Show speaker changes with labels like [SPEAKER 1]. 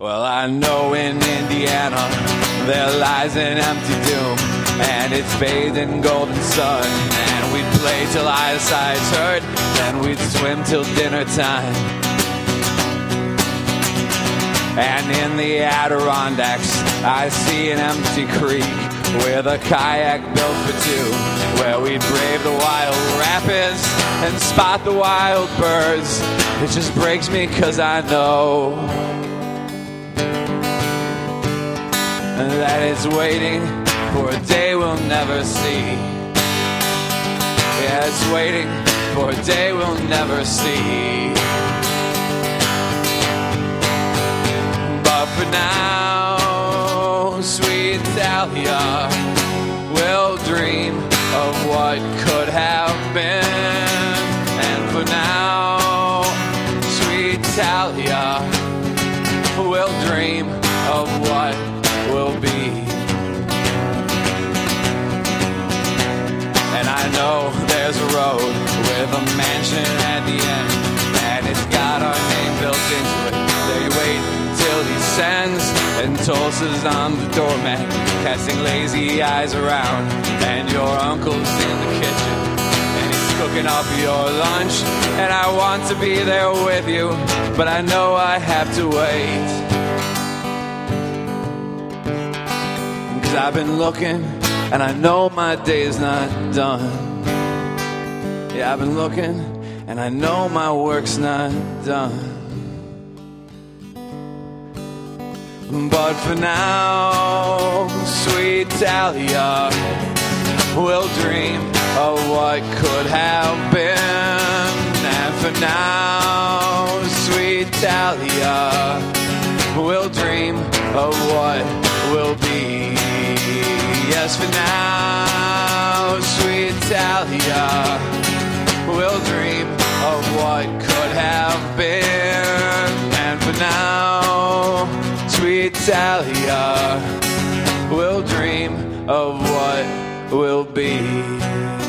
[SPEAKER 1] Well, I know in Indiana there lies an empty doom, and it's bathed in golden sun. And we'd play till eyesight hurt, then we'd swim till dinner time. And in the Adirondacks I see an empty creek with a kayak built for two, where we'd brave the wild rapids and spot the wild birds. It just breaks me 'cause I know that it's waiting for a day we'll never see. Yeah, it's waiting for a day we'll never see. But for now, sweet Dahlia, we'll dream of what could have been. And for now, sweet Dahlia, we'll dream of what will be. And I know there's a road with a mansion at the end, and it's got our name built into it. There you wait till he sends, and Tulsa's on the doormat, casting lazy eyes around. And your uncle's in the kitchen, and he's cooking up your lunch. And I want to be there with you, but I know I have to wait. I've been looking, and I know my day's not done. Yeah, I've been looking, and I know my work's not done. But for now, sweet Dahlia, we'll dream of what could have been. And for now, sweet Dahlia, we'll dream of what will be. Yes, for now, sweet Dahlia, we'll dream of what could have been. And for now, sweet Dahlia, we'll dream of what will be.